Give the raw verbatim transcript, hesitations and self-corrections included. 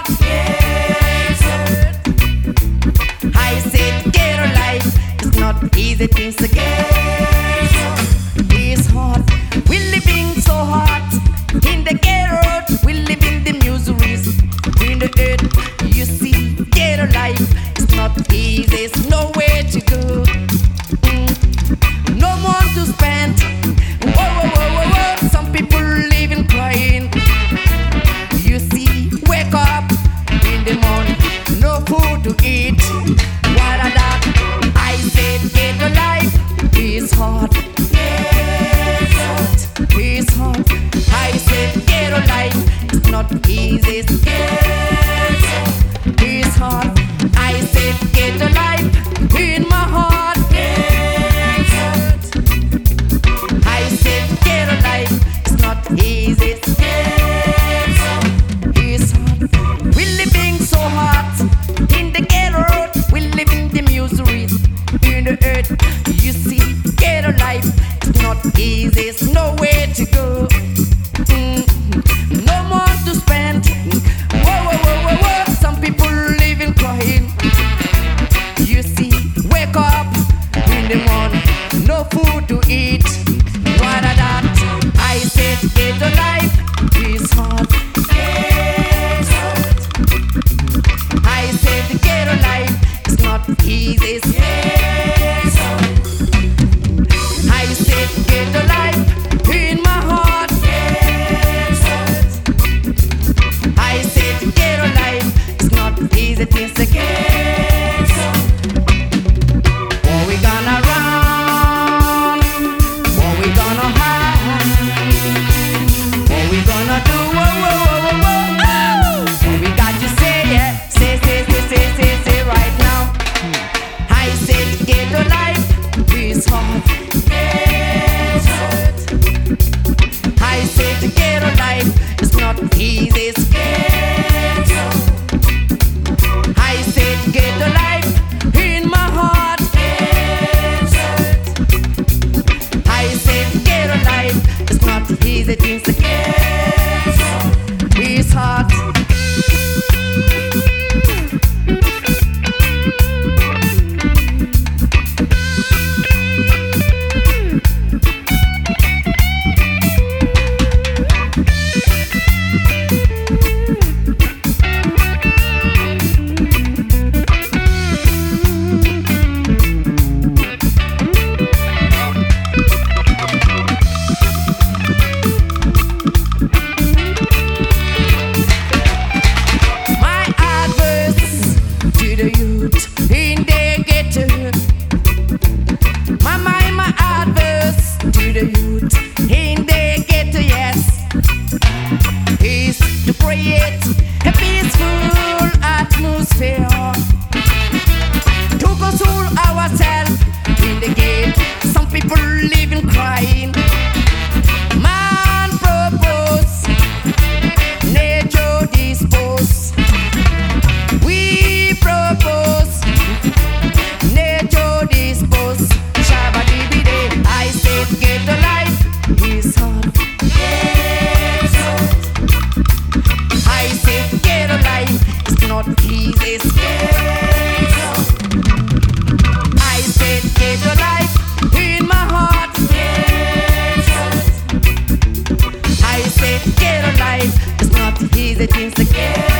heart. Yes. I said ghetto life is not easy things to get. It's hard. We're living so hard in the ghetto. We live in the miseries in the earth. You see, ghetto life is not easy. It's nowhere to go. Mm. No more to spend. Whoa, whoa, whoa, whoa, whoa. Some people living crying. You see, wake up in the morning, no food to eat. What a that? I said, ghetto life is hard. Yes, it's hard. I said, ghetto life is not easy. Yes, it's hard. I said, ghetto life in my heart. Yes, I said, ghetto life is not easy. Yes, it's hard. We're living so hard in the ghetto. We live in the miseries in the earth. You see, ghetto life is not easy. It's nowhere to go. Mm. No more to spend. Whoa, whoa, whoa, whoa, whoa. Some people living crying. You see, wake up in the morning, no food to eat. What a that? I said, ghetto life is hard. Yes. I said, ghetto life is not easy. Yes. I said, ghetto life in my heart. Yes. I said, ghetto life is not easy things to get. What we gonna run? What we gonna hide? What we gonna do? Whoa, whoa, whoa, whoa, whoa. What we got to say? Yeah, say, say, say, say, say, say right now. I said, ghetto life is hard. Yes. I said, ghetto life is not easy. Yes. I said, ghetto life in my heart. Yes. I said, ghetto life is not easy things to get. It's hard. Create a peaceful atmosphere to console ourselves in the gate. Some people living crying. Man propose, nature dispose. We propose, nature dispose. Shabba-dibby-day. I said ghetto life is hard. I said ghetto life is not easy. Yes. I said ghetto life in my heart. Yes. I said ghetto life is not easy things to get.